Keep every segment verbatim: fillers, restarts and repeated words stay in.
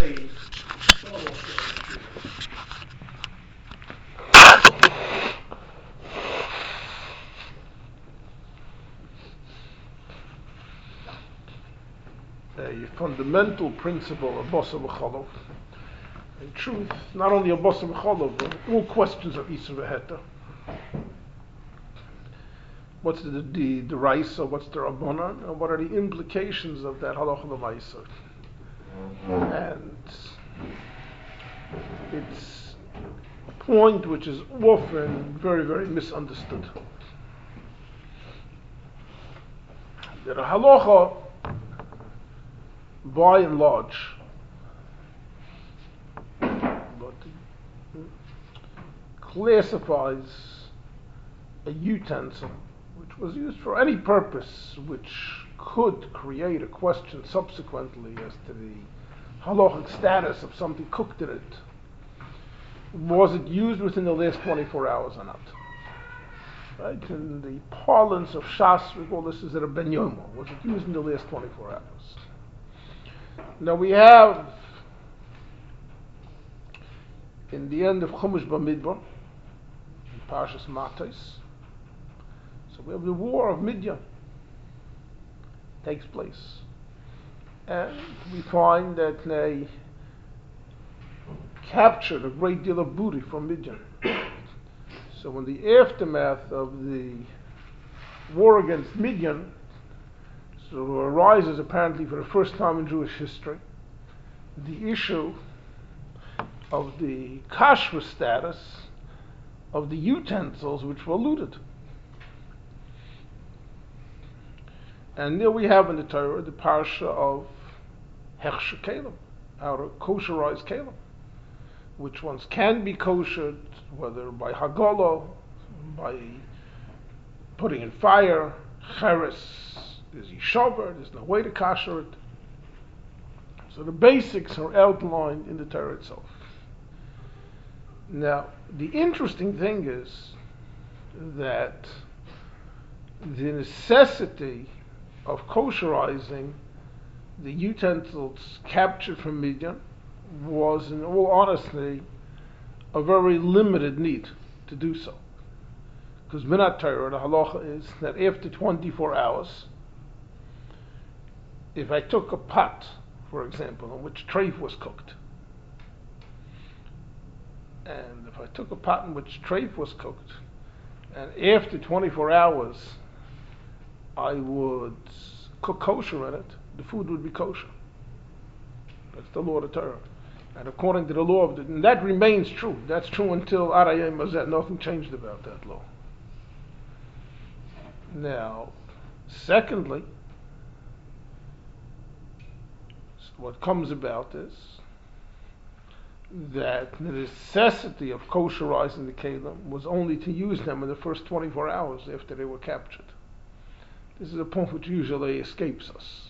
say, a fundamental principle of Bosa B'Cholov. In truth, not only of Bosa B'Cholov, but all questions of Isa V'Heta. What's the the, the Raisa, what's the Rabbanan, and what are the implications of that Halacha L'Maisa? And it's a point which is often very, very misunderstood. That a Halacha, by and large, but classifies a utensil which was used for any purpose which could create a question subsequently as to the halachic status of something cooked in it. Was it used within the last twenty-four hours or not? Right? In the parlance of Shas, we call this as a ben yomo. Was it used in the last twenty-four hours? Now we have, in the end of Chumash Bamidbar, in Parshas Matos, so we have the war of Midian takes place. And we find that they captured a great deal of booty from Midian. So in the aftermath of the war against Midian, so arises apparently for the first time in Jewish history the issue of the kashrus status of the utensils which were looted. And there we have in the Torah the parsha of Hechsher Kelim, how to kosherize Kelim, which ones can be koshered, whether by Hagala, by putting in fire, Cheres, there's Yishover, there's no way to kosher it. So the basics are outlined in the Torah itself. Now, the interesting thing is that the necessity of kosherizing the utensils captured from Midian was, in all honesty, a very limited need to do so. Because Minat Torah, the halacha is that after twenty-four hours, if I took a pot, for example, in which treif was cooked, and if I took a pot in which treif was cooked, and after twenty-four hours I would cook kosher in it, the food would be kosher. That's the law of the Torah. And according to the law of the, and that remains true. That's true until Arayim Mazet. Nothing changed about that law. Now, secondly, what comes about is that the necessity of kosherizing the kelim was only to use them in the first twenty-four hours after they were captured. This is a point which usually escapes us.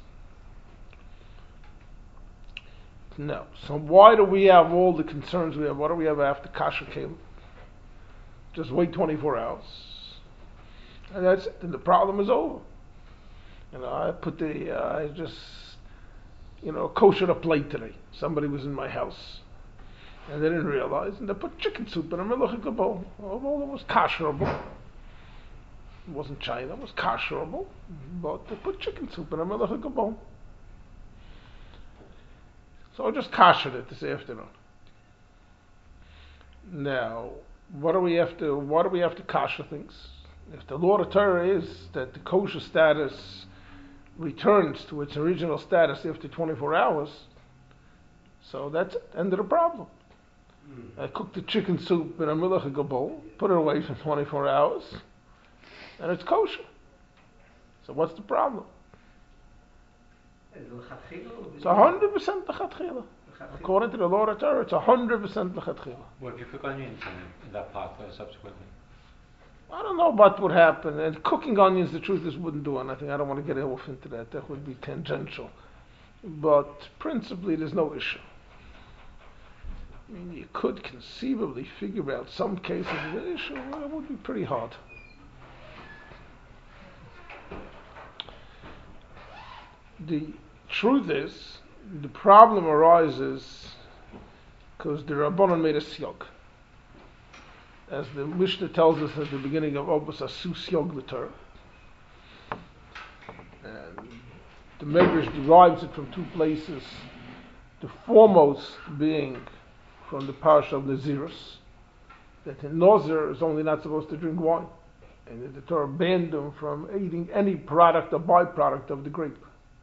No. So why do we have all the concerns we have? What do we have after kasher kelim? Just wait twenty-four hours. And that's it. And the problem is over. You know, I put the, uh, I just, you know, kosher a plate today. Somebody was in my house. And they didn't realize. And they put chicken soup in a melacha bowl. Although it was kasherable. It wasn't China, it was kasherable. But they put chicken soup in a melacha bowl. So I just kashered it this afternoon. Now, what do we have to, why do we have to kasher things? If the law of the Torah is that the kosher status returns to its original status after twenty-four hours, so that's it, end of the problem. Mm. I cooked the chicken soup in a melacha bowl, put it away for twenty-four hours, and it's kosher. So what's the problem? It's a hundred percent lechatchila. According to the law of the Torah, it's a hundred percent lechatchila. What if you cook onions in, in that pot uh, subsequently? I don't know what would happen. And cooking onions, the truth is, wouldn't do anything. I don't want to get off into that. That would be tangential. But principally, there's no issue. I mean, you could conceivably figure out some cases of an issue. Well, it would be pretty hard. The truth is The problem arises because the Rabbanan made a siyog. As the Mishnah tells us at the beginning of Obus Asu Siyog l'Torah. And the Medrash derives it from two places. The foremost being from the Parsha of Nazirus, that in Nazir is only not supposed to drink wine. And the Torah banned them from eating any product or byproduct of the grape.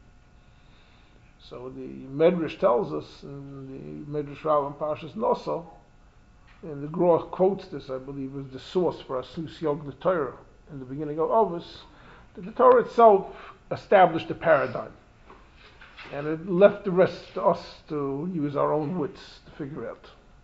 So the Medrash tells us, in the Medrash Rav and Parshas Noso, and the Groch quotes this, I believe, as the source for Asus Yog the Torah in the beginning of Ovus, that the Torah itself established a paradigm. And it left the rest to us to use our own wits to figure out.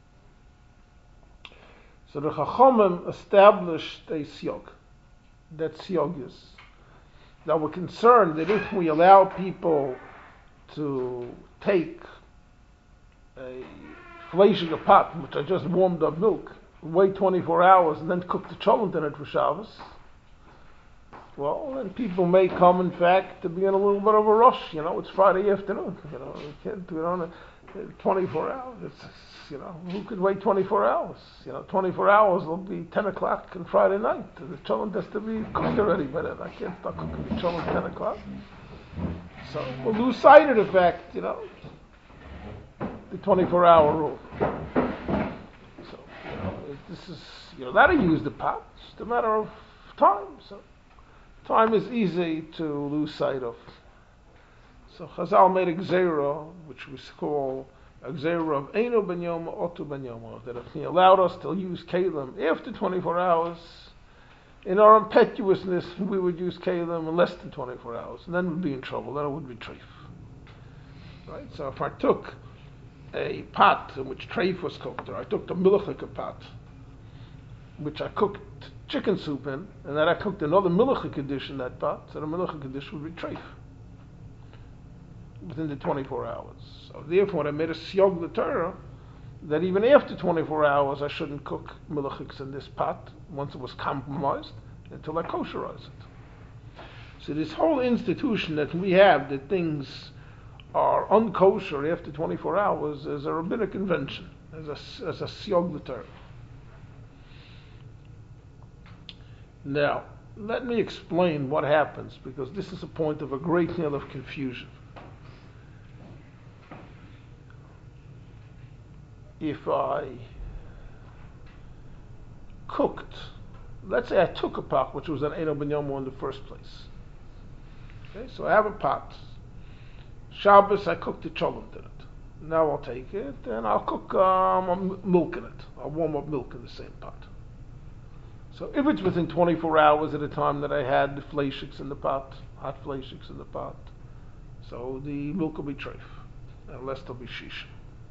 So the Chachamim established a Siyog. That Siyog is. Now we're concerned that if we allow people to take a fleshing a pot, which I just warmed up milk, wait twenty-four hours and then cook the cholent in it for Shabbos, well, then people may come, in fact, to be in a little bit of a rush. You know, it's Friday afternoon. You know, we can't do it on a, twenty-four hours. It's, you know, who could wait twenty-four hours? You know, twenty-four hours will be ten o'clock on Friday night. The cholent has to be cooked already by then. I can't start cooking the cholent at ten o'clock. So we'll lose sight of the fact, you know, the twenty-four hour rule. So, you know, this is, you know, that'll use the pot. It's just a matter of time. So time is easy to lose sight of. So Chazal made a gzeira, which we call a gzeira of Eino ben Yoma, Otu ben Yoma, that if he allowed us to use Kalim after twenty-four hours, in our impetuousness, we would use Kalim in less than twenty-four hours, and then we'd be in trouble. Then it would be treif. Right? So if I took a pot in which treif was cooked, or I took the milchika pot, which I cooked chicken soup in, and then I cooked another milchika dish in that pot, so the milchika dish would be treif within the twenty-four hours. So therefore, I made a siyog the Torah that even after twenty-four hours, I shouldn't cook milchiks in this pot once it was compromised until I kosherize it. So this whole institution that we have that things are unkosher after twenty-four hours is a rabbinic invention, as a, as a siyog the Torah. Now, let me explain what happens, because this is a point of a great deal of confusion. If I cooked, let's say I took a pot which was an Eino ben Yoma in the first place. Okay, so I have a pot. Shabbos, I cooked the cholent in it. Now I'll take it and I'll cook um, milk in it. I'll warm up milk in the same pot. So if it's within twenty-four hours at the time that I had the fleishiks in the pot, hot fleishiks in the pot, so the milk will be treif, unless there'll be shisha.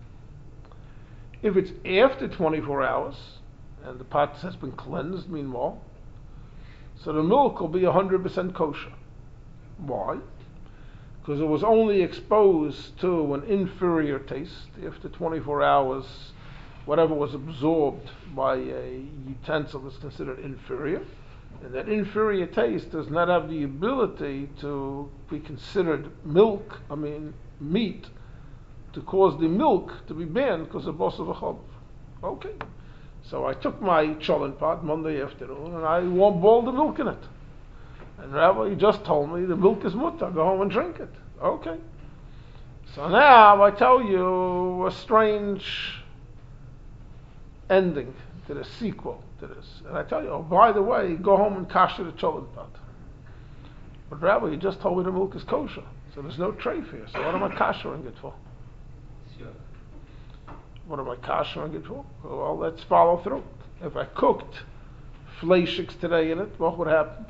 If it's after twenty-four hours, and the pot has been cleansed meanwhile, so the milk will be one hundred percent kosher. Why? Because it was only exposed to an inferior taste. After twenty-four hours, whatever was absorbed by a utensil is considered inferior. And that inferior taste does not have the ability to be considered milk, I mean meat, to cause the milk to be banned because of boss of a chav. Okay. So I took my cholent pot Monday afternoon and I warm boiled the milk in it. And Rabbi, you just told me the milk is mutter, go home and drink it. Okay. So now I tell you a strange ending to the sequel to this. And I tell you, oh, by the way, go home and kasher the cholent pot. But Rabbi, you just told me the milk is kosher. So there's no treif here. So what am I kashering it for? Sure. What am I kashering it for? Well, let's follow through. If I cooked fleishiks today in it, what would happen?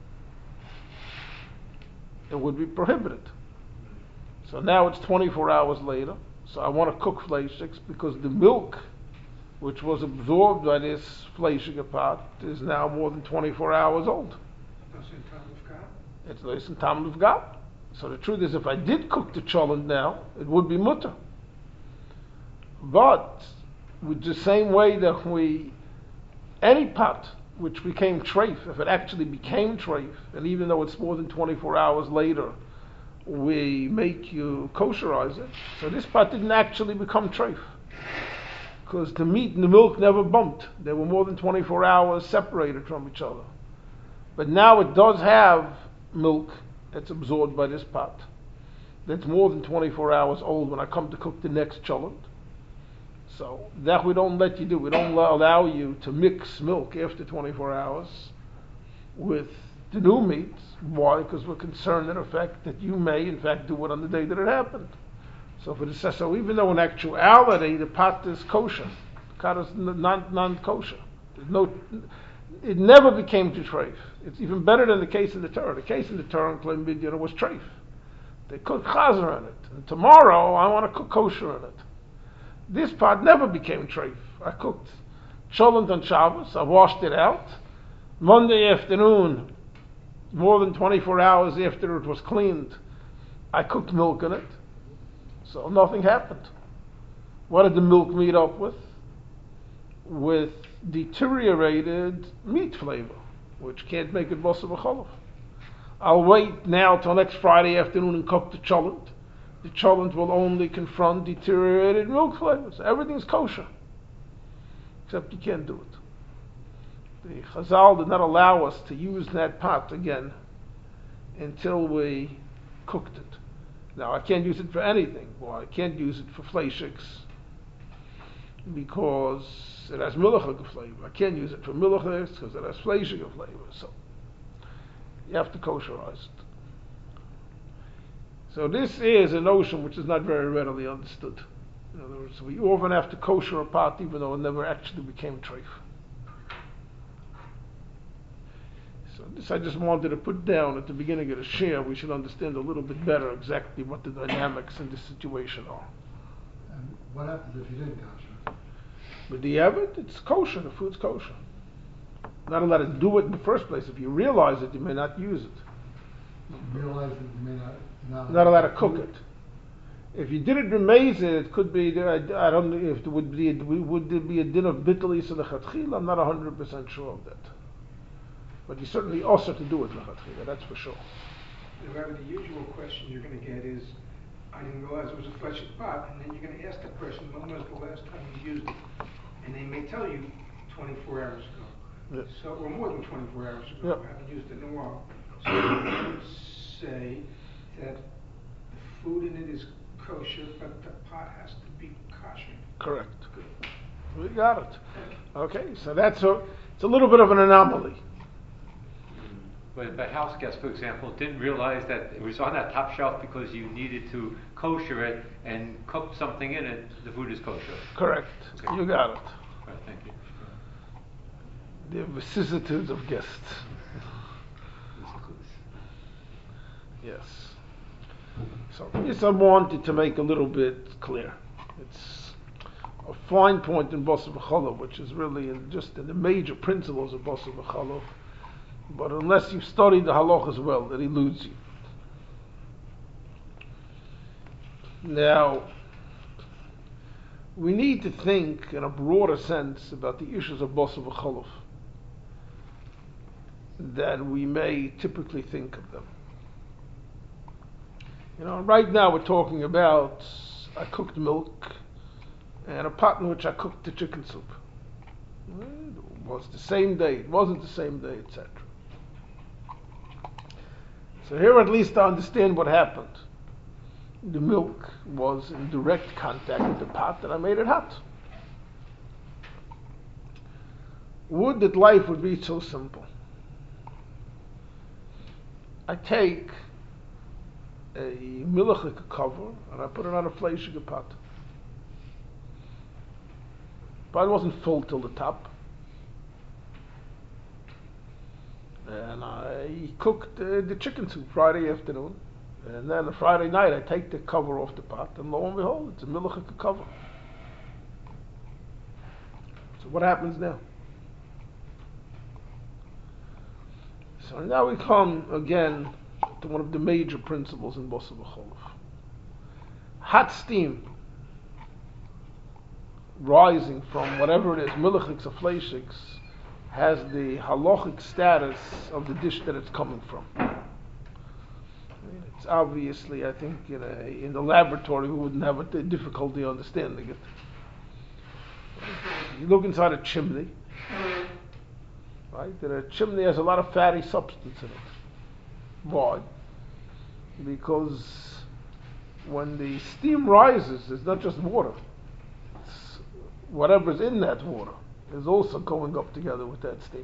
It would be prohibited. So now it's twenty-four hours later, so I want to cook fleishiks because the milk which was absorbed by this fleishik pot is now more than twenty-four hours old. It's less than tam of gab. So the truth is, if I did cook the cholent now, it would be mutter. But with the same way that we, any pot which became treif, if it actually became treif, and even though it's more than twenty-four hours later, we make you kosherize it. So this pot didn't actually become treif, because the meat and the milk never bumped. They were more than twenty-four hours separated from each other. But now it does have milk that's absorbed by this pot. That's more than twenty-four hours old when I come to cook the next cholent. So that we don't let you do. We don't allow you to mix milk after twenty-four hours with the new meat. Why? Because we're concerned, in effect, that you may, in fact, do it on the day that it happened. So for the so even though in actuality the pot is kosher, the pot is non non kosher. There's no, it never became to treif. It's even better than the case in the Torah. The case in the Torah in Klein Midian was treif. They cooked chazer in it, and tomorrow I want to cook kosher in it. This pot never became treif. I cooked cholent on Shabbos. I washed it out. Monday afternoon, more than twenty-four hours after it was cleaned, I cooked milk in it. So nothing happened. What did the milk meet up with? With deteriorated meat flavor, which can't make it basar b'cholov. I'll wait now till next Friday afternoon and cook the cholent. The cholent will only confront deteriorated milk flavors. Everything's kosher, except you can't do it. The Chazal did not allow us to use that pot again until we cooked it. Now, I can't use it for anything. Well, I can't use it for fleishiks because it has milchig flavor. I can't use it for milchiks because it has fleishig flavor. So you have to kosherize it. So this is a notion which is not very readily understood. In other words, we often have to kosher a pot even though it never actually became treif. So this I just wanted to put down at the beginning of the share. We should understand a little bit better exactly what the dynamics in this situation are. And what happens if you didn't kosher? But the Abbott, it's kosher. The food's kosher. Not allowed to do it in the first place. If you realize it, you may not use it. You realize that you may not not, Not allowed to cook it. If you did it remaze it, it could be. I, I don't know if it would be. Would there be a din of bitterly lechatchila? I'm not a hundred percent sure of that. But you certainly also to do it lechatchila. That's for sure. However, the usual question you're going to get is, I didn't realize it was a fleshly pot, and then you're going to ask the person, when was the last time you used it? And they may tell you twenty-four hours ago. Yes. So, or more than twenty-four hours ago. Yep. I haven't used it in a while. So you would say that the food in it is kosher, but the pot has to be kosher. Correct. We got it. Okay, so that's a. It's a little bit of an anomaly. But the house guest, for example, didn't realize that it was on that top shelf because you needed to kosher it and cook something in it, the food is kosher. Correct. Okay. You got it. All right, thank you. The vicissitudes of guests. Yes. So this I wanted to make a little bit clear. It's a fine point in basar b'cholov, which is really in just in the major principles of basar b'cholov. But unless you've studied the halach as well, it eludes you. Now, we need to think in a broader sense about the issues of basar b'cholov than we may typically think of them. You know, right now we're talking about I cooked milk and a pot in which I cooked the chicken soup. It was the same day, it wasn't the same day, et cetera. So here at least I understand what happened. The milk was in direct contact with the pot and I made it hot. Would that life would be so simple. I take a milchik cover and I put it on a fleishige pot. But it wasn't full till the top. And I cooked uh, the chicken soup Friday afternoon. And then on Friday night I take the cover off the pot and lo and behold, it's a milchik cover. So what happens now? So now we come again to one of the major principles in basar b'cholov. Hot steam rising from whatever it is, milchiks or fleishiks, has the halachic status of the dish that it's coming from. It's obviously, I think, in, a, in the laboratory we wouldn't have a d- difficulty understanding it. You look inside a chimney, right? And a chimney has a lot of fatty substance in it. Why? Because when the steam rises, it's not just water. It's whatever's in that water is also going up together with that steam.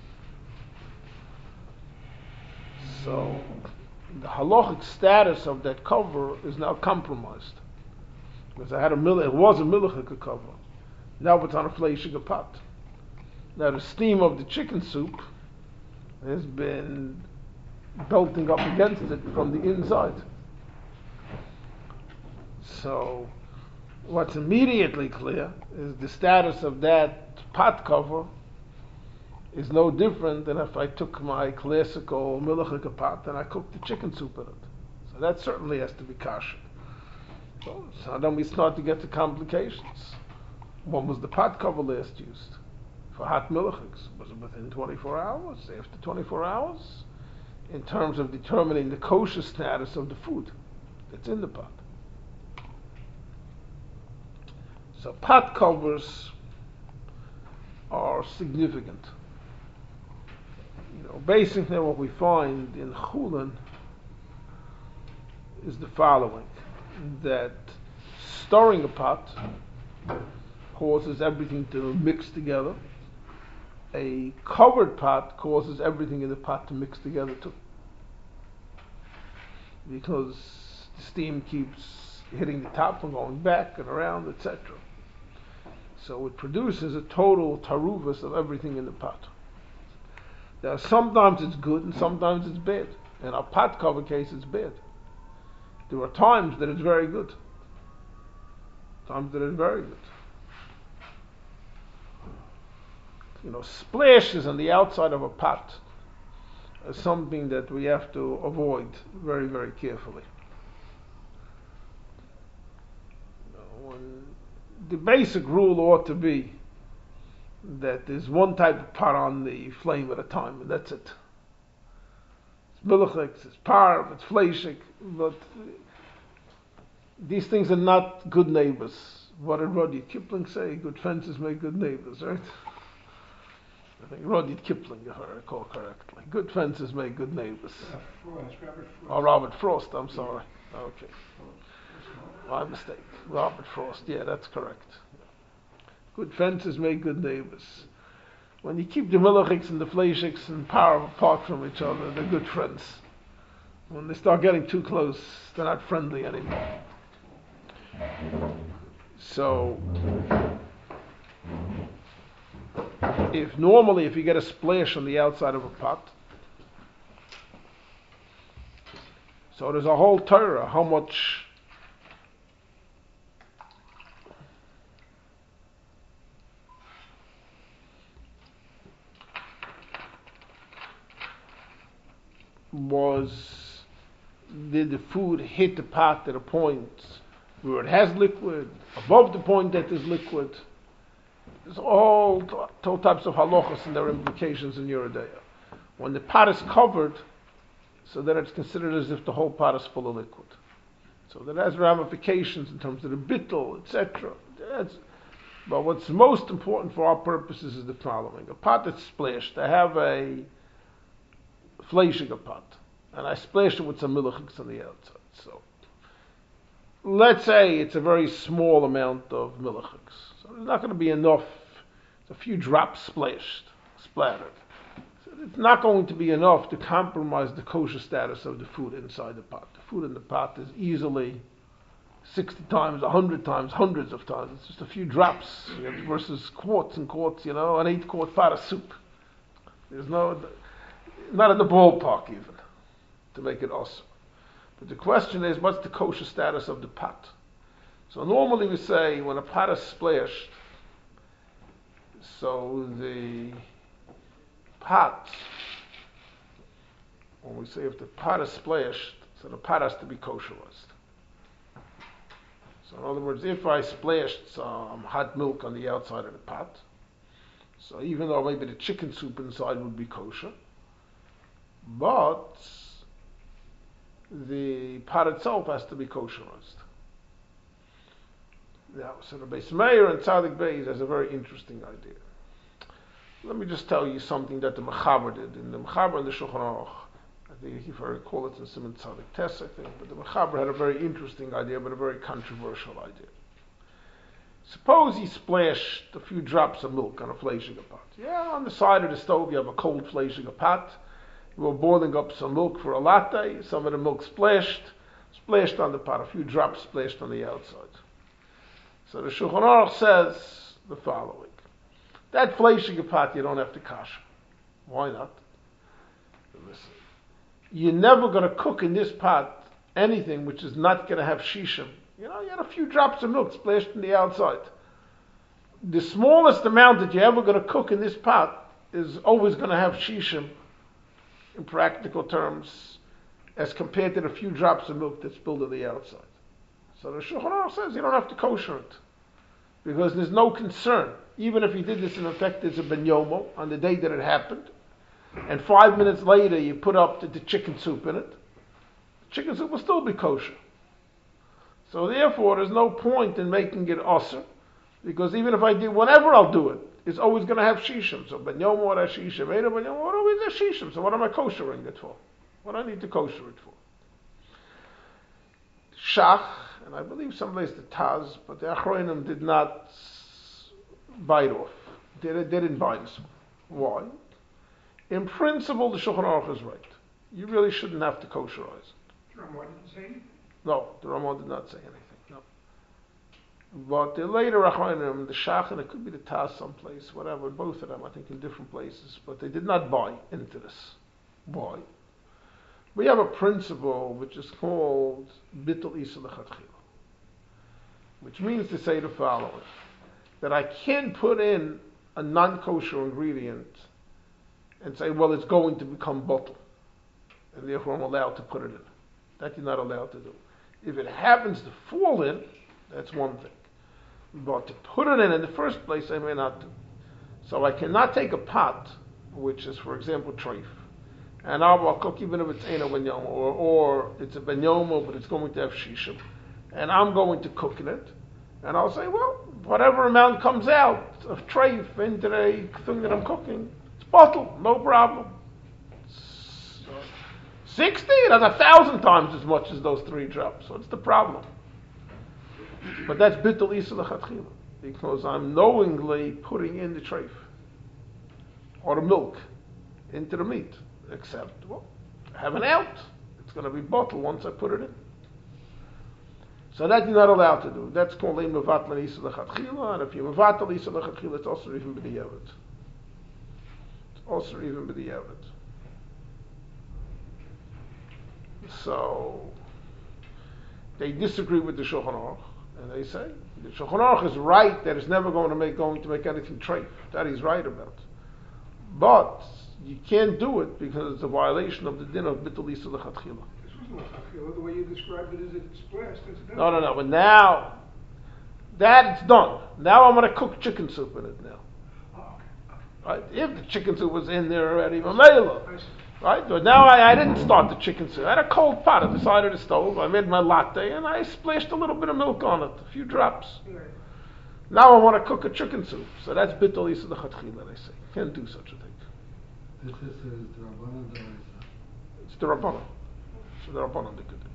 So the halachic status of that cover is now compromised. Because I had a mil- it was a milichik cover. Now it's on a fleishig pot. Now the steam of the chicken soup has been belting up against it from the inside. So what's immediately clear is the status of that pot cover is no different than if I took my classical milichik pot and I cooked the chicken soup in it. So that certainly has to be kosher. So, so then we start to get to complications. When was the pot cover last used? For hot milichiks? Was it within twenty-four hours? After twenty-four hours? In terms of determining the kosher status of the food that's in the pot. So pot covers are significant. You know, basically what we find in Chulin is the following, that stirring a pot causes everything to mix together. A covered pot causes everything in the pot to mix together too. Because the steam keeps hitting the top and going back and around, et cetera. So it produces a total taruvus of everything in the pot. Now sometimes it's good and sometimes it's bad. In a pot cover case it's bad. There are times that it's very good. Times that it's very good. You know, splashes on the outside of a pot is something that we have to avoid very, very carefully. You know, when the basic rule ought to be that there's one type of pot on the flame at a time, and that's it. It's milichik, it's parv, it's fleishik, but these things are not good neighbors. What did Rudyard Kipling say? Good fences make good neighbors, right? I think Rudyard Kipling, if I recall correctly. Good fences make good neighbors. Uh, Frost, Robert Frost. Oh, Robert Frost, I'm sorry. Okay. My mistake. Robert Frost, yeah, that's correct. Good fences make good neighbors. When you keep the milichiks and the fleishiks and power apart from each other, they're good friends. When they start getting too close, they're not friendly anymore. So, if normally if you get a splash on the outside of a pot, so there's a whole Torah how much was did the food hit the pot at a point where it has liquid, above the point that there's liquid. There's all, all types of halachas and their implications in Yoreh De'ah. When the pot is covered, so then it's considered as if the whole pot is full of liquid. So that has ramifications in terms of the bittul, et cetera. But what's most important for our purposes is the following. A pot that's splashed, I have a fleishiger pot, and I splashed it with some milichiks on the outside. So let's say it's a very small amount of milichiks. So there's not going to be enough, it's a few drops splashed, splattered. So it's not going to be enough to compromise the kosher status of the food inside the pot. The food in the pot is easily sixty times, one hundred times, hundreds of times. It's just a few drops, you know, versus quarts and quarts, you know, an eight quart pot of soup. There's no, not in the ballpark even, to make it awesome. But the question is, what's the kosher status of the pot? So normally we say when a pot is splashed, so the pot, when we say if the pot is splashed, so the pot has to be kosherized. So in other words, if I splashed some hot milk on the outside of the pot, so even though maybe the chicken soup inside would be kosher, but the pot itself has to be kosherized. Now, so the Beis Meir and Tzadik Beis has a very interesting idea. Let me just tell you something that the Mechaber did. In the Mechaber and the Shulchan Aruch, I think if I recall it in Siman Tzadik Tes, I think, but the Mechaber had a very interesting idea, but a very controversial idea. Suppose he splashed a few drops of milk on a fleishiga pot. Yeah, on the side of the stove you have a cold fleishiga pot. You were boiling up some milk for a latte. Some of the milk splashed, splashed on the pot. A few drops splashed on the outside. So the Shulchan Aruch says the following: that fleishiga pot you don't have to kasher. Why not? Listen, you're never going to cook in this pot anything which is not going to have shishim. You know, you had a few drops of milk splashed on the outside. The smallest amount that you're ever going to cook in this pot is always going to have shishim, in practical terms, as compared to the few drops of milk that's spilled on the outside. So the Shulchan Aruch says you don't have to kosher it, because there's no concern. Even if you did this in effect as a ben yomo on the day that it happened, and five minutes later you put up the, the chicken soup in it, the chicken soup will still be kosher. So therefore, there's no point in making it osir, because even if I do whatever I'll do it, it's always going to have shishim. So ben yomo or shishim, ben yomo always has shishim. So what am I koshering it for? What do I need to kosher it for? Shach, and I believe someplace the Taz, but the Achronim did not bite off. They, they didn't bite this one. Why? In principle, the Shulchan Aruch is right. You really shouldn't have to kosherize it. Ramah didn't say anything? No, the Ramah did not say anything. No. But the later Achronim, the Shach, and it could be the Taz someplace, whatever, both of them, I think in different places, but they did not buy into this. Why? We have a principle which is called Bittul Isa L'Chatchila, which means to say the following: that I can't put in a non-kosher ingredient and say, well, it's going to become bottle, and therefore I'm allowed to put it in. That you're not allowed to do. If it happens to fall in, that's one thing. But to put it in in the first place, I may not do. So I cannot take a pot, which is, for example, treif, and I'll cook even if it's ain't a ben yomo, or, or it's a ben yomo, but it's going to have shishim, and I'm going to cook in it, and I'll say, well, whatever amount comes out of treif into the thing that I'm cooking, it's bottled, no problem. So, sixty, that's a thousand times as much as those three drops. What's the problem? But that's bittul isa l'chatchila, because I'm knowingly putting in the treif or the milk into the meat. Except, well, I have an out. It's going to be bottled once I put it in. So that you're not allowed to do. That's called im mevatlan isa l'chatchila, and if you mevatal isa l'chatchila, it's also even b'diavad. It's also even b'diavad. So they disagree with the Shulchan Aruch, and they say the Shulchan Aruch is right that it's never going to make going to make anything treif. That he's right about. But you can't do it because it's a violation of the din of bittul isa l'chatchila. This was l'chatchila. The way you described it is that it's splashed. No, no, no. But now that it's done. Now I'm going to cook chicken soup in it now. Oh, okay. Right? If the chicken soup was in there already, mamela. Right? But now I, I didn't start the chicken soup. I had a cold pot at the side of the stove. I made my latte and I splashed a little bit of milk on it, a few drops. Right. Now I want to cook a chicken soup. So that's bittul isa l'chatchila, they say. Can't do such a thing. This is the Rabbanan D'Oraisa. It's the Rabbanan. So the Rabbanan they could do.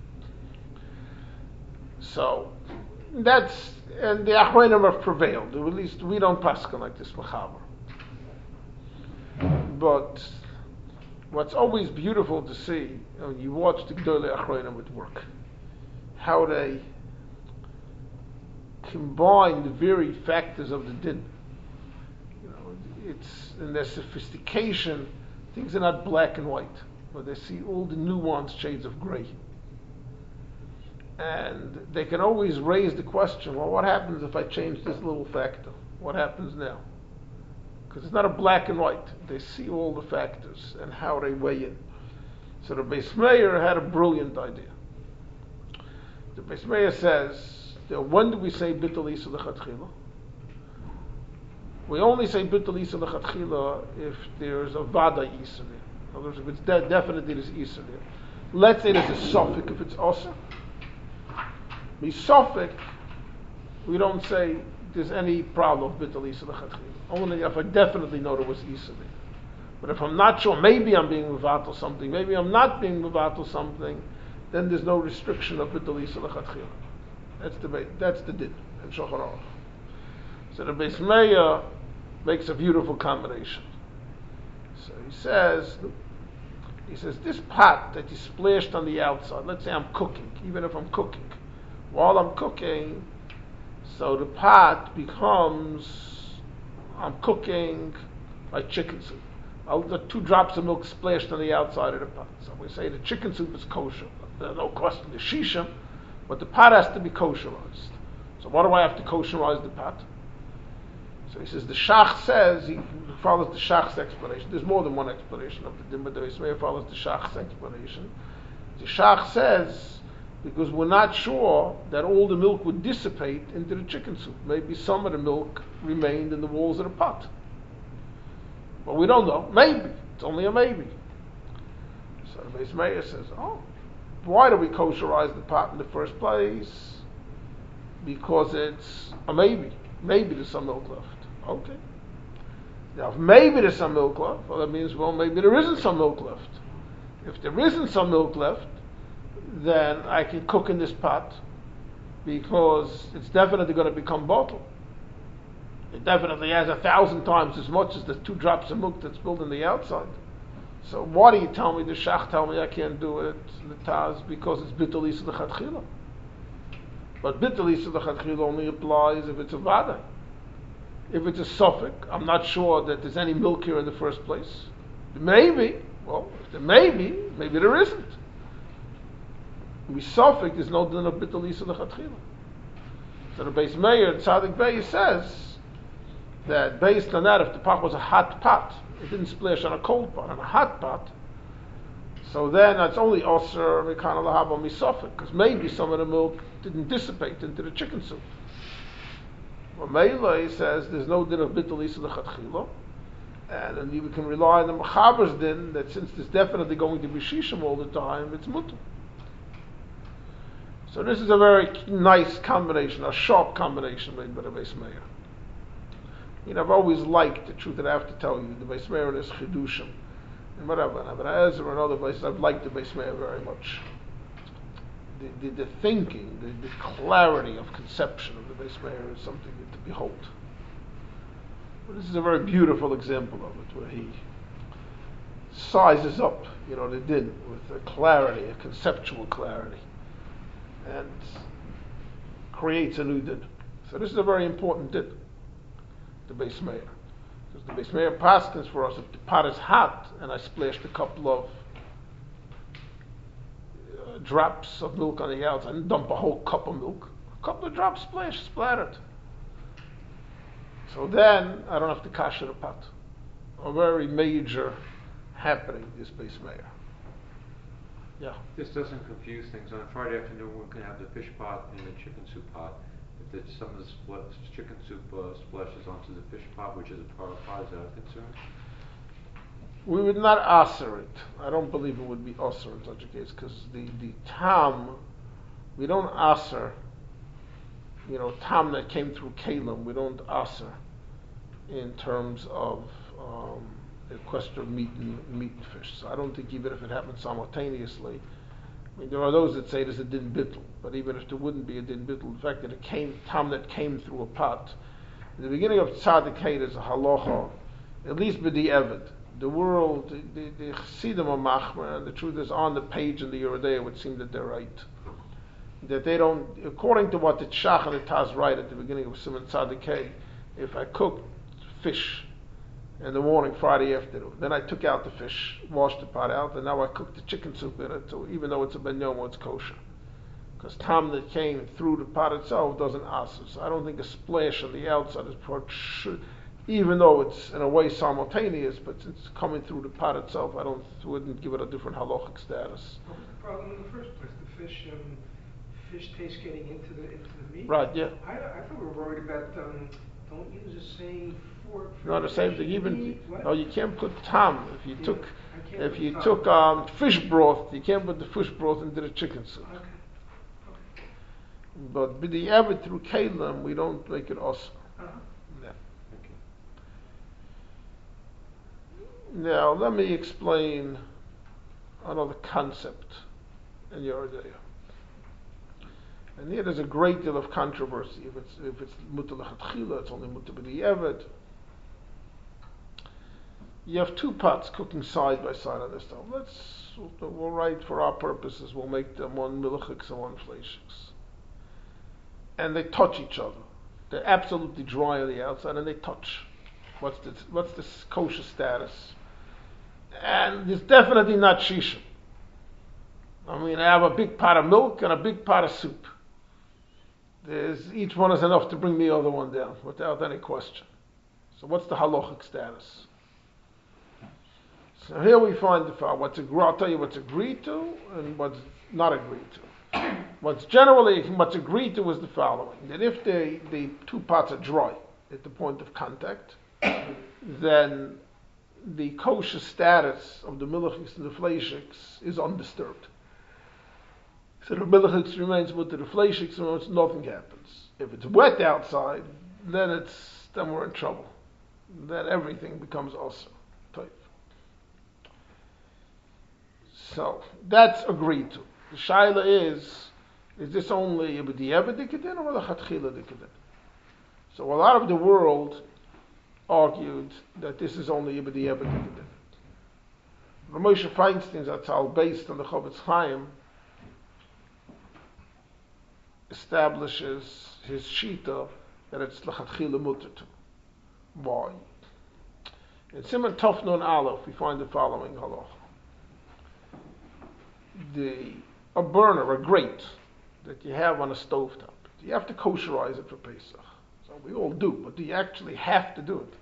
So that's, and the Achronim have prevailed. At least we don't paskin like this Mechaber. But what's always beautiful to see when you watch the Gdolei Achronim at work, how they combine the very factors of the din. You know, it's in their sophistication. Things are not black and white, but they see all the nuanced shades of gray. And they can always raise the question, well, what happens if I change this little factor? What happens now? Because it's not a black and white. They see all the factors and how they weigh in. So the Beis Meir had a brilliant idea. The Beis Meir says, that when do we say bittul isa l'chatchila? We only say bittul isa l'chatchila if there's a vada isa there. In other words, if it's de- definitely there's isa there. let's say there's a suffix if it's osir. The suffix, we don't say there's any problem with bittul isa l'chatchila. Only if I definitely know there was isa there. But if I'm not sure, maybe I'm being mevatel something, maybe I'm not being mevatel something, then there's no restriction of bittul isa l'chatchila. That's the that's the din in Shulchan Aruch. So the Beis Meir makes a beautiful combination. So he says, he says this pot that you splashed on the outside. Let's say I'm cooking, even if I'm cooking, while I'm cooking, so the pot becomes I'm cooking like chicken soup. I'll, the two drops of milk splashed on the outside of the pot. So we say the chicken soup is kosher. There's no question the shishim, but the pot has to be kosherized. So why do I have to kosherize the pot? So he says the Shach says he follows the Shach's explanation. There's more than one explanation of the din, but the Beis Meir follows the Shach's explanation. The Shach says because we're not sure that all the milk would dissipate into the chicken soup. Maybe some of the milk remained in the walls of the pot. But we don't know. Maybe. It's only a maybe. So the Beis Meir says, oh, why do we kosherize the pot in the first place? Because it's a maybe. Maybe there's some milk left. Okay. Now, if maybe there's some milk left, well, that means, well, maybe there isn't some milk left. If there isn't some milk left, then I can cook in this pot because it's definitely going to become bottled. It definitely has a thousand times as much as the two drops of milk that's spilled on the outside. So why do you tell me, the Shach tell me I can't do it, the Taz, because it's bittul isa l'chatchila. But bittul isa l'chatchila only applies if it's a vada. If it's a suffix, I'm not sure that there's any milk here in the first place. Maybe, well, if there may be, maybe there isn't. We suffix, there's no din of bittul isa l'chatchila. So the Beis Meir, Tzadik Bey, says that based on that, if the pot was a hot pot, it didn't splash on a cold pot, on a hot pot, so then it's only osir mikana lahaba misafik, because maybe some of the milk didn't dissipate into the chicken soup. Well, Meilei says there's no din of bittul isa l'chatchila, and then you can rely on the Mechaber's din that since there's definitely going to be shishim all the time, it's mutter. So this is a very nice combination, a sharp combination made by the Beis Meir. You know, I've always liked the truth that I have to tell you, the Beis Meir and his chidushim, and whatever, and Ibn Ezra and other places, I've liked the Beis Meir very much. The, the, the thinking, the, the clarity of conception of the Beis Meir is something to behold. But this is a very beautiful example of it, where he sizes up, you know, the din with a clarity, a conceptual clarity, and creates a new din. So this is a very important din, the Beis Meir. Because the Beis Meir paskins for us, if the pot is hot and I splashed a couple of uh, drops of milk on the outside and dump a whole cup of milk, a couple of drops splash, splattered. So then I don't have to kasher the pot. A very major happening is Beis Meir. Yeah. This doesn't confuse things. On a Friday afternoon, we can have the fish pot and the chicken soup pot. If the, some of the spl- chicken soup uh, splashes onto the fish pot, which is a part of pot, is that a concern? We would not aser it. I don't believe it would be aser in such a case, because the, the tam, we don't aser, you know, tam that came through kalim, we don't aser in terms of um, the question of meat and meat and fish. So I don't think even if it happened simultaneously, I mean, there are those that say there's a din bittul, but even if there wouldn't be a din bittul, the fact that it came, tam that came through a pot, in the beginning of Tzadik Hay there's a halacha, at least b'di eved, the world, the, the, the Chassidim are machmer, and the truth is on the page in the Yeridea it would seem that they're right. That they don't, according to what the Shach and the Taz write at the beginning of Simon Tzadik Hay, if I cooked fish in the morning, Friday afternoon, then I took out the fish, washed the pot out, and now I cooked the chicken soup in it, so even though it's a ben yomo, it's kosher. Because tam that came through the pot itself doesn't aser. So I don't think a splash on the outside is part, should, even though it's in a way simultaneous, but it's coming through the pot itself, I don't, wouldn't give it a different halachic status. What was the problem in the first place? The fish, um, fish taste getting into the into the meat. Right. Yeah. I, I thought we were worried about um, don't use the same fork. for No, the same fish thing. and Even meat. What? no, you can't put tam. If you Yeah, took, I can't if put you tam. took um, fish broth, you can't put the fish broth into the chicken soup. Okay. Okay. But with the avid through kalim, we don't make it awesome. Uh-huh. Yeah. Okay. Now let me explain another concept in your idea. And here there's a great deal of controversy. If it's if it's mutar lechatchila, it's only mutar b'di'evet. You have two pots cooking side by side on the stove. Let's we'll, we'll write for our purposes. We'll make them one milchiks and one fleishiks, and they touch each other. They're absolutely dry on the outside, and they touch. What's this? What's this kosher status? And it's definitely not shisha. I mean, I have a big pot of milk and a big pot of soup. There's, each one is enough to bring the other one down, without any question. So what's the halachic status? So here we find the following. What's agreed, I'll tell you what's agreed to and what's not agreed to. What's generally, what's agreed to is the following. That if the, the two pots are dry at the point of contact, then the kosher status of the milchiks and the fleishiks is undisturbed. So the milchiks remains with the fleishiks, and nothing happens. If it's wet outside, then it's then we're in trouble. Then everything becomes also type. So that's agreed to. The shaila is: is this only a b'di'evet dikadin or a lechatchila dikadin? So a lot of the world argued that this is only a b'di'evet dikadin. Ramosha Feinstein's Atzal, based on the Chofetz Chaim, establishes his shita that it's lechatchila mutter to. Why? In Siman Tov Nun Aleph, we find the following halacha: the a burner, a grate that you have on a stovetop, you have to kosherize it for Pesach. So we all do, but do you actually have to do it?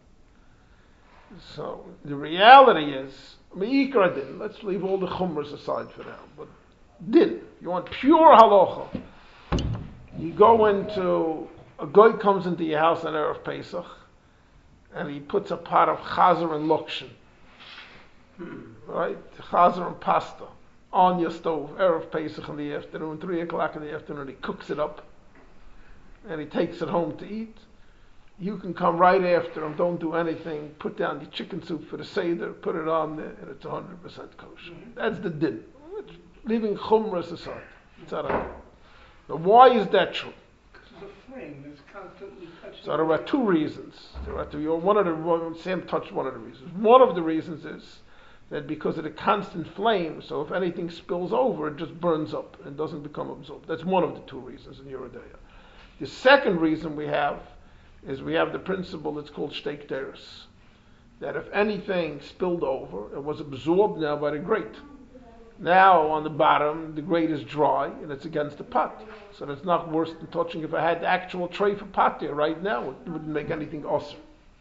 So the reality is, me'ikra din. Let's leave all the chumras aside for now. But din, you want pure halacha. You go into, a guy comes into your house on Erev Pesach, and he puts a pot of chazer and lokshin, right? Chazer and pasta on your stove, Erev Pesach in the afternoon, three o'clock in the afternoon. He cooks it up, and he takes it home to eat. You can come right after him, don't do anything, put down the chicken soup for the Seder, put it on there, and it's one hundred percent kosher. Mm-hmm. That's the din. Leaving chumras aside. It's all right. Now, why is that true? Because the flame is constantly touching. So there are two reasons. There are two. One of the Sam touched one of the reasons. One of the reasons is that because of the constant flame, so if anything spills over, it just burns up and doesn't become absorbed. That's one of the two reasons in Yeridea. The second reason we have is we have the principle that's called steak teres, that if anything spilled over, it was absorbed now by the grate. Now on the bottom, the grate is dry and it's against the pot. So that's not worse than touching. If I had the actual tray for pot there right now, it wouldn't make anything awesome.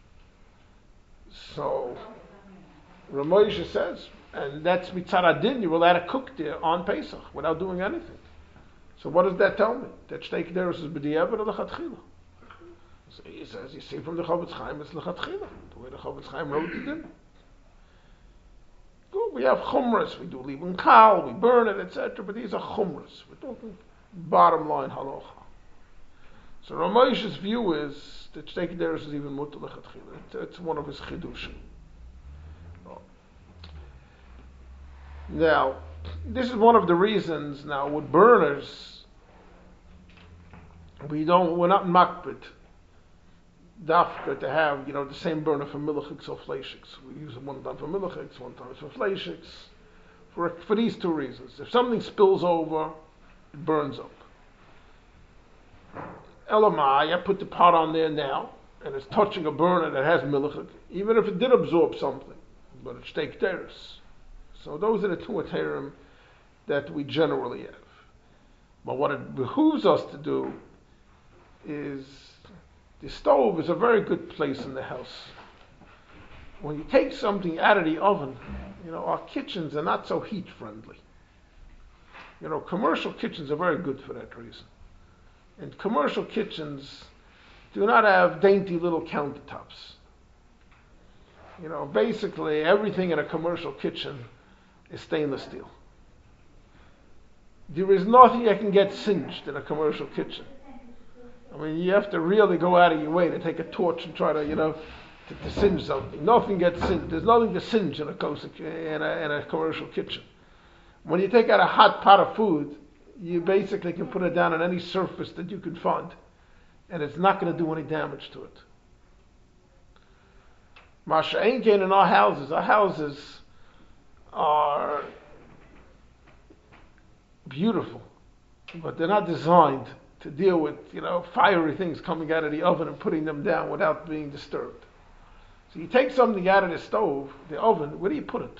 So Ramosha says, and that's mitzad adin, you're allowed to cook there on Pesach without doing anything. So what does that tell me? That steak teres is b'di'evet or lechatchila? So he says, you see from the Chofetz Chaim, it's lechatchila, the way the Chofetz Chaim wrote it in. Good, we have chumras, we do libun kal, we burn it, et cetera. But these are chumras. We're talking bottom line halacha. So Ramosha's view is that steak teres is even mutar lechatchila. It's, it's one of his chidushim. Now, this is one of the reasons. Now, with burners, we don't. We're not makbid dafka to have, you know, the same burner for milchiks or fleishiks. We use it one time for milchiks, one time for fleishiks, for for these two reasons. If something spills over, it burns up. Elamai, I put the pot on there now, and it's touching a burner that has milchik, even if it did absorb something, but it's steak teres. So those are the two aterim that we generally have. But what it behooves us to do is, the stove is a very good place in the house. When you take something out of the oven, you know, our kitchens are not so heat friendly. You know, commercial kitchens are very good for that reason. In commercial kitchens, do not have dainty little countertops. You know, basically everything in a commercial kitchen is stainless steel. There is nothing that can get singed in a commercial kitchen. I mean, you have to really go out of your way to take a torch and try to, you know, to, to singe something. Nothing gets singed. There's nothing to singe in a, in a, in a commercial kitchen. When you take out a hot pot of food, you basically can put it down on any surface that you can find, and it's not going to do any damage to it. Masha ain't in our houses. Our houses are beautiful, but they're not designed to deal with, you know, fiery things coming out of the oven and putting them down without being disturbed. So you take something out of the stove, the oven, where do you put it?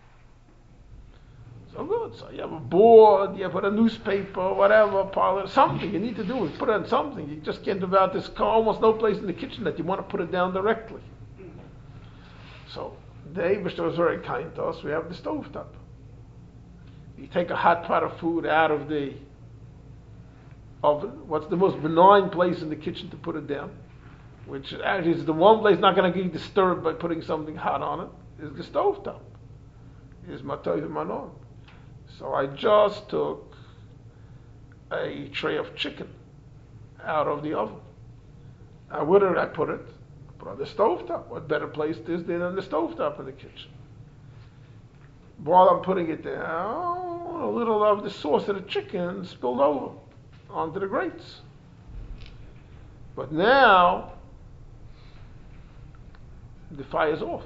So good. So you have a board, you put a newspaper, whatever, parlor, something you need to do is put it on something. You just can't about this, almost no place in the kitchen that you want to put it down directly. So the Eibishter was very kind to us. We have the stovetop. You take a hot pot of food out of the oven. What's the most benign place in the kitchen to put it down? Which actually is the one place not going to get disturbed by putting something hot on it, is the stovetop. Is Matoiv Manon. So I just took a tray of chicken out of the oven. And where did I put it? Put it on the stovetop. What better place is there than the stovetop in the kitchen? While I'm putting it down, a little of the sauce of the chicken spilled over onto the grates. But now, the fire's off.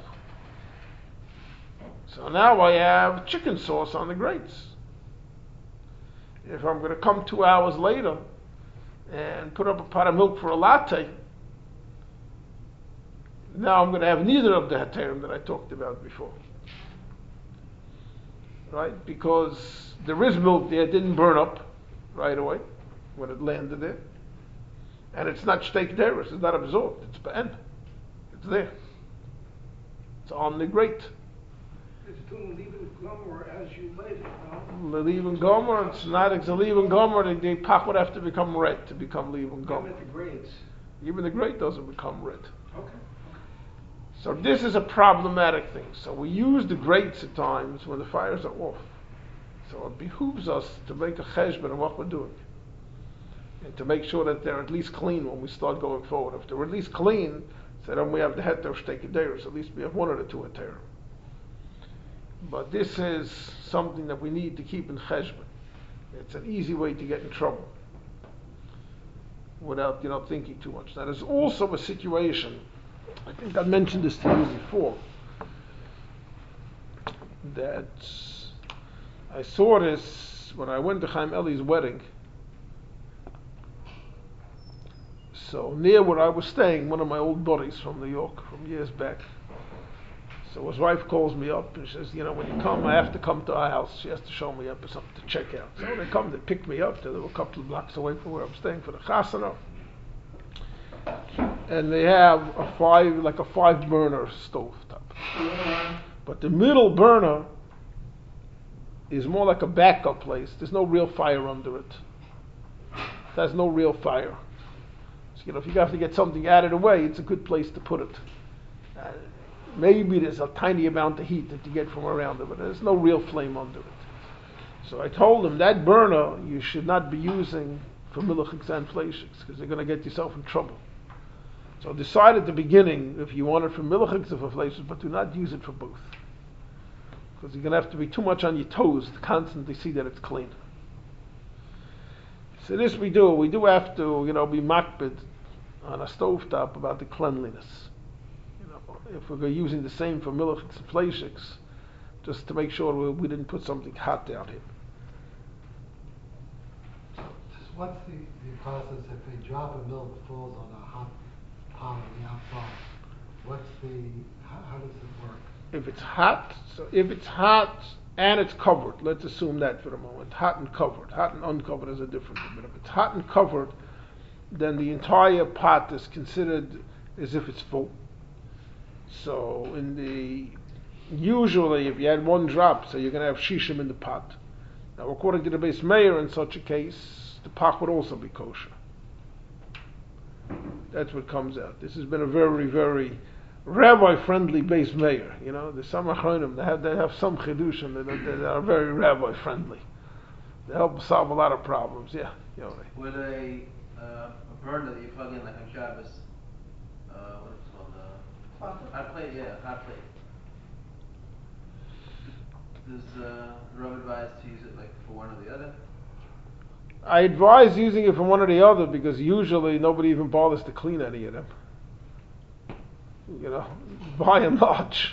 So now I have chicken sauce on the grates. If I'm going to come two hours later and put up a pot of milk for a latte, now I'm going to have neither of the heterim that I talked about before. Right? Because there is milk there, it didn't burn up right away when it landed there. And it's not steak deris, it's not absorbed, it's be'en. It's there. It's on the grate. It's doing leaving gomer as you laid it, no? The leaving gomer, it's not, it's a leaving gomer, the, the pot would have to become red to become leaving I'm gomer. at the grades. Even the grate doesn't become red. Okay. So this is a problematic thing. So we use the grates at times when the fires are off. So it behooves us to make a cheshbon of what we're doing. And to make sure that they're at least clean when we start going forward. If they're at least clean, so then we have the heter shtekideris, at least we have one or the two heter. But this is something that we need to keep in cheshbon. It's an easy way to get in trouble without, you know, thinking too much. Now there's also a situation, I think I mentioned this to you before, that I saw this when I went to Chaim Eli's wedding. So near where I was staying, one of my old buddies from New York from years back. So his wife calls me up and says, you know, when you come, I have to come to our house. She has to show me up or something to check out. So they come, they pick me up. They live a couple of blocks away from where I'm staying for the chasana. And they have a five, like a five burner stove top. But the middle burner is more like a backup place. There's no real fire under it. There's no real fire. So, you know, if you have to get something out of the way, it's a good place to put it. Uh, maybe there's a tiny amount of heat that you get from around it, but there's no real flame under it. So I told him that burner you should not be using for milchiks and fleishiks because you're going to get yourself in trouble. So decide at the beginning if you want it for milchiks or for fleishiks, but do not use it for both. Because you're going to have to be too much on your toes to constantly see that it's clean. So this we do. We do have to, you know, be makbid on a stovetop about the cleanliness. You know, if we're using the same for milchiks and fleishiks, just to make sure we, we didn't put something hot down here. Just what's the, the process if a drop of milk falls on a hot pot on the outside? What's the, how, how does it work? If it's hot, so if it's hot and it's covered, let's assume that for the moment, hot and covered. Hot and uncovered is a different thing. But if it's hot and covered, then the entire pot is considered as if it's full. So in the usually if you had one drop, so you're going to have shishim in the pot. Now according to the Beis Meir, in such a case, the pot would also be kosher. That's what comes out. This has been a very, very rabbi-friendly base mayor. You know, the Samachronim, they have, they have some chidushim that, that, that are very rabbi-friendly. They help solve a lot of problems. Yeah, you know. With a, uh, a burner that you plug in like on Shabbos, uh, what is it called? Uh, hot plate, yeah, hot plate. Does uh, the Rav advise to use it like for one or the other? I advise using it for one or the other because usually nobody even bothers to clean any of them. You know, by and large.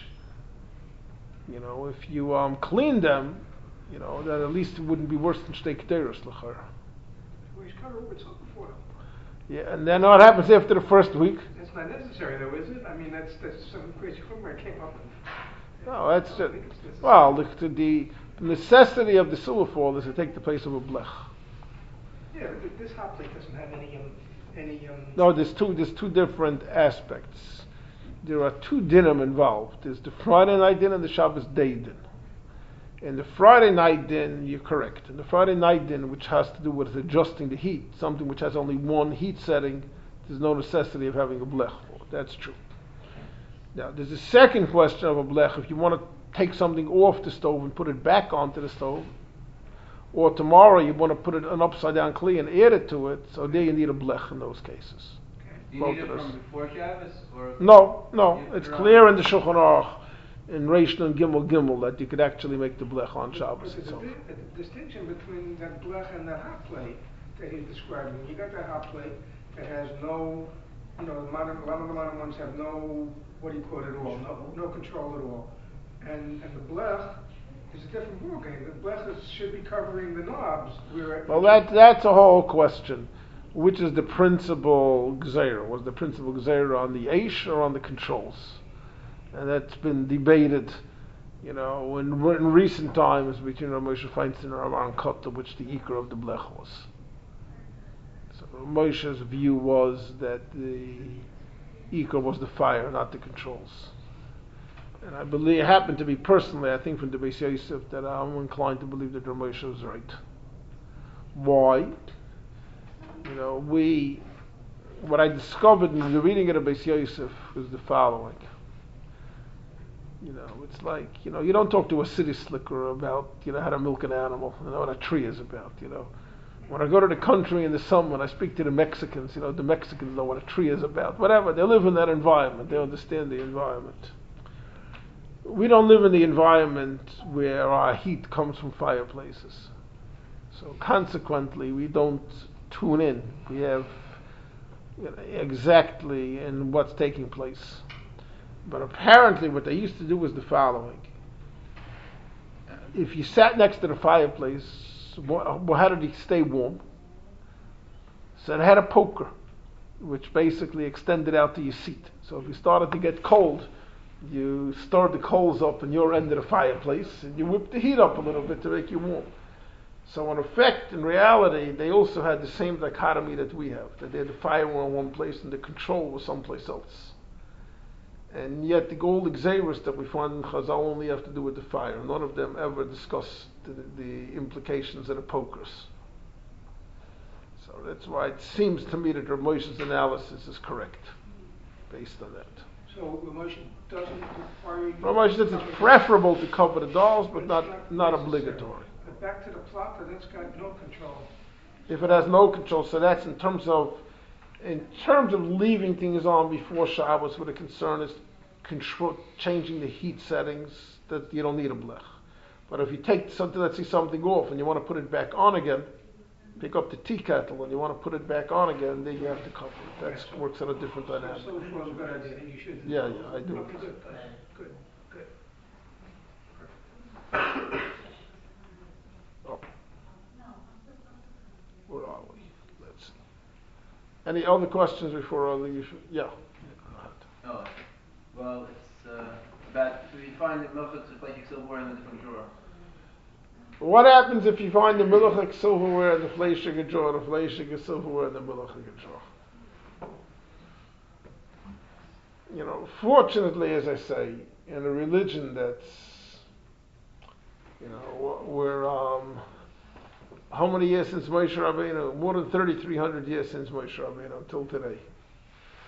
You know, if you um, clean them, you know, then at least it wouldn't be worse than shtei kederos l'chara. Well, he's covered with something before. Yeah, and then what happens after the first week? That's not necessary, though, is it? I mean, that's that's some crazy formula I came up with. No, that's I just, don't think it's necessary. well, the, the necessity of the silver fall is to take the place of a blech. Yeah, but th- this hot plate doesn't have any um any um. No, there's two there's two different aspects. There are two dinim involved. There's the Friday night din and the Shabbos day din. In the Friday night din, you're correct. In the Friday night din, which has to do with adjusting the heat, something which has only one heat setting, there's no necessity of having a blech for it. That's true. Now, there's a second question of a blech. If you want to take something off the stove and put it back onto the stove, or tomorrow you want to put it an upside down kli and add it to it, so there you need a blech in those cases. Do you Both need it of us. from before Shabbos or? No, no, You- it's you're clear on- in the Shulchan Aruch, in Reish and Gimel Gimel, that you could actually make the blech on Shabbos But there's a, itself. di- a distinction between that blech and that hot plate that he's describing. You got that hot plate that has no, you know, the modern, a lot of the modern ones have no, what do you call it at all, no, no control at all. And, and the blech is a different ballgame. The blech is, should be covering the knobs. Where Well, that that's a whole question. Which is the principal gzeira? Was the principal gzeira on the eish or on the controls? And that's been debated, you know, in, in recent times between Rav Moshe Feinstein and Rav Aaron Kotta, which the ikar of the blech was. So Rav Moshe's view was that the ikar was the fire, not the controls. And I believe, it happened to be personally, I think from the Beis Yosef, that I'm inclined to believe that Rav Moshe was right. Why? You know, we, what I discovered in the reading of the Beis Yosef was the following. You know, it's like, you know, you don't talk to a city slicker about, you know, how to milk an animal, you know, what a tree is about, you know. When I go to the country in the summer and I speak to the Mexicans, you know, the Mexicans know what a tree is about. Whatever, they live in that environment, they understand the environment. We don't live in the environment where our heat comes from fireplaces. So consequently, we don't tune in. We have, you know, exactly in what's taking place. But apparently what they used to do was the following. If you sat next to the fireplace, well, how did he stay warm? So they had a poker, which basically extended out to your seat. So if you started to get cold, you stirred the coals up in your end of the fireplace, and you whipped the heat up a little bit to make you warm. So in effect, in reality, they also had the same dichotomy that we have, that they had the fire in one place and the control was someplace else. And yet the gold exeris that we find in Chazal only have to do with the fire. None of them ever discuss the, the implications of the pokers. So that's why it seems to me that Rav Moshe's analysis is correct, based on that. So Ramosha doesn't require you. Rav Moshe says to cover it's the- preferable to cover the dolls, but it's not, not necessary. obligatory. But back to the plata, that's got no control. If it has no control, so that's in terms of in terms of leaving things on before Shabbos, where the concern is control, changing the heat settings, that you don't need a blech. But if you take something, let's see something off, and you want to put it back on again, pick up the tea kettle, and you want to put it back on again, then you have to cover it. That works on a different So, dynamic. so far, it's a good idea, and you should. Yeah, yeah, I do. Okay, good, good, good. Oh. Where are we? Let's see. Any other questions before I leave? Yeah. Oh, well, it's uh, about, if you find that milchitz is like silverware in a different drawer. What happens if you find the milchik silverware in the fleishige drawer, the fleishige silverware in the milchik drawer? You know, fortunately, as I say, in a religion that's, you know, we're, um, how many years since Moshe Rabbeinu? More than thirty-three hundred years since Moshe Rabbeinu until today.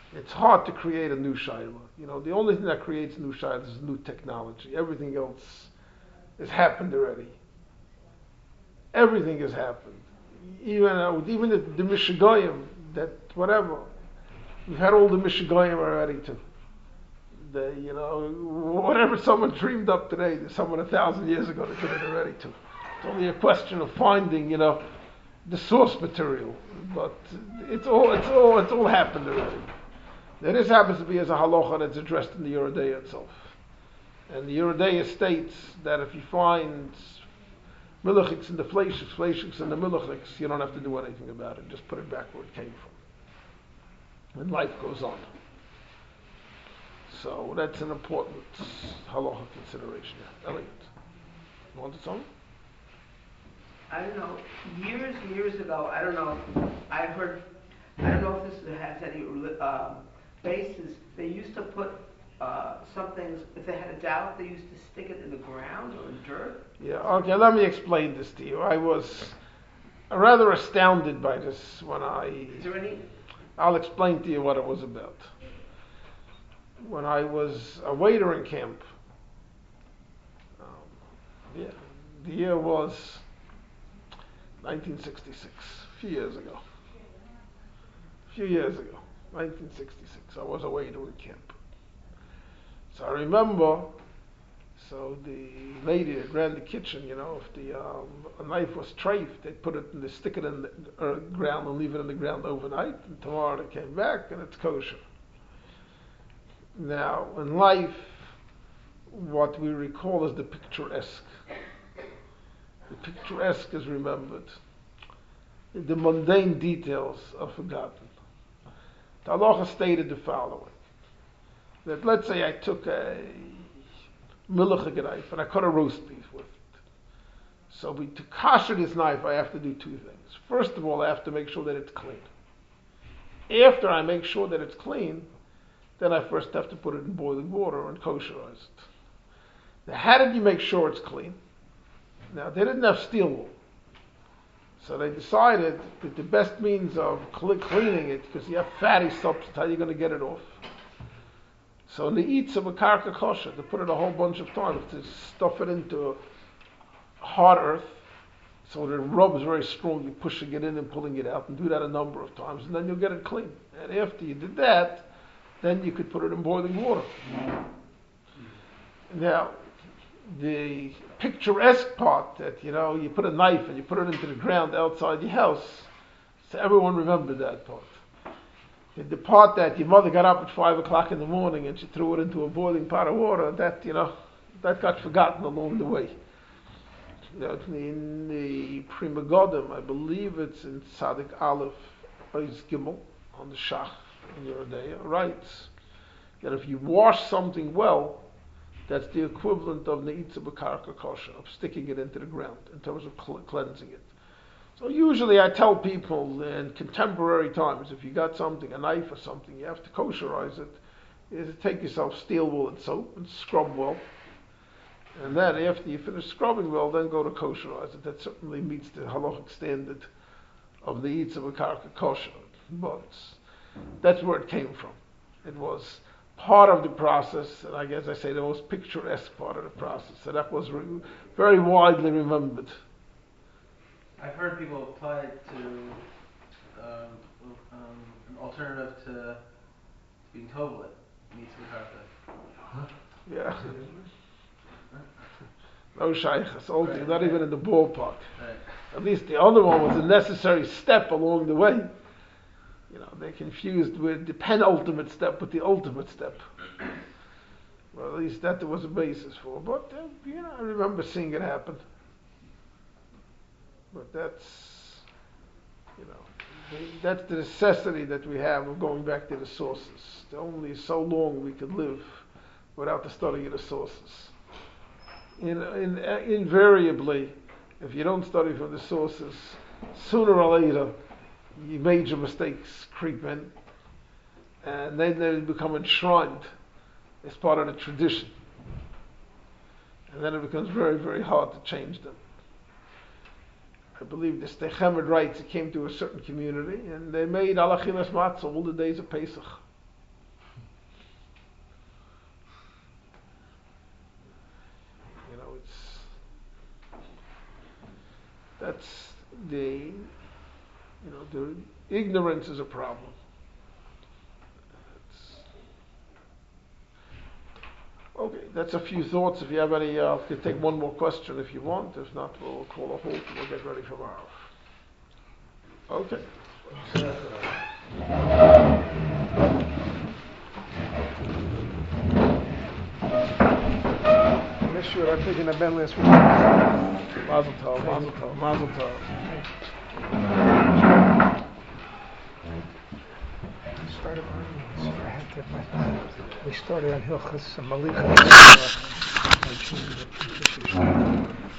It's hard to create a new shayla. You know, the only thing that creates new shaylas is new technology. Everything else has happened already. Everything has happened. Even uh, even the, the Mishigoyim, that whatever. We've had all the Mishigoyim already too. The, you know, whatever someone dreamed up today, someone a thousand years ago they did it already too. It's only a question of finding, you know, the source material. But it's all it's all it's all happened already. Now this happens to be as a halacha that's addressed in the Yeridea itself. And the Yeridea states that if you find Milachiks in the fleishiks, fleishiks in the milachiks, you don't have to do anything about it. Just put it back where it came from. And life goes on. So that's an important halacha consideration. Elliot, you wanted something? I don't know. Years and years ago, I don't know. I heard. I don't know if this has any uh, basis. They used to put uh, some things. If they had a doubt, they used to stick it in the ground or in dirt. Yeah. Okay. Let me explain this to you. I was rather astounded by this when I. Is there any? I'll explain to you what it was about. When I was a waiter in camp, um, yeah, the year was nineteen sixty-six, a few years ago. A few years ago, nineteen sixty-six, I was a waiter in camp. So I remember, so the lady that ran the kitchen, you know, if the um, a knife was trafed, they'd put it in the, stick it in the uh, ground and leave it in the ground overnight, and tomorrow they came back and it's kosher. Now, in life, what we recall as the picturesque. The picturesque is remembered. The mundane details are forgotten. The halacha stated the following. That let's say I took a milchig knife and I cut a roast beef with it. So we, to kosher this knife, I have to do two things. First of all, I have to make sure that it's clean. After I make sure that it's clean, then I first have to put it in boiling water and kosherize it. Now, how did you make sure it's clean? Now, they didn't have steel wool. So they decided that the best means of cl- cleaning it, because you have fatty substance, how are you going to get it off? So in the eats of a karka kosher, they put it a whole bunch of times to stuff it into hard earth, so that it rubs very strongly, pushing it in and pulling it out, and do that a number of times, and then you'll get it clean. And after you did that, then you could put it in boiling water. Now, the picturesque part that, you know, you put a knife and you put it into the ground outside your house, so everyone remembered that part. The, the part that your mother got up at five o'clock in the morning and she threw it into a boiling pot of water, that, you know, that got forgotten along the way. You know, in the Prima Godim, I believe it's in Tzadik Aleph, Ois Gimel, on the Shach, in Yeridea, writes that if you wash something well, that's the equivalent of neitza b'karka kosher, of sticking it into the ground in terms of cl- cleansing it. So usually I tell people in contemporary times, if you got something, a knife or something, you have to kosherize it, is to take yourself steel wool and soap and scrub well. And then after you finish scrubbing well, then go to kosherize it. That certainly meets the halachic standard of the neitza b'karka kosher. But that's where it came from. It was part of the process, and I guess I say the most picturesque part of the process. So that was re- very widely remembered. I've heard people apply it to um, um, an alternative to being tovlet, meats with Huh? Yeah. No shaykhs, all Right, not right. even in the ballpark. Right. At least the other one was a necessary step along the way. You know, they're confused with the penultimate step with the ultimate step. Well, at least that there was a basis for. But, uh, you know, I remember seeing it happen. But that's, you know, the, that's the necessity that we have of going back to the sources. Only so long we could live without the study of the sources. In, in, uh, invariably, if you don't study from the sources, sooner or later, your major mistakes creep in, and then they become enshrined as part of the tradition. And then it becomes very, very hard to change them. I believe the Steichemed writes, it came to a certain community, and they made alachilas matzah all the days of Pesach. That's the, you know, the ignorance is a problem. It's- okay, that's a few thoughts. If you have any, uh, you can take one more question if you want. If not, we'll call a halt and we'll get ready for tomorrow. Okay. Make sure I'm taking a Ben last week. Mazel tov, mazel tov, mazel tov. Started on, so I had to, we started on Hilchas Malicha.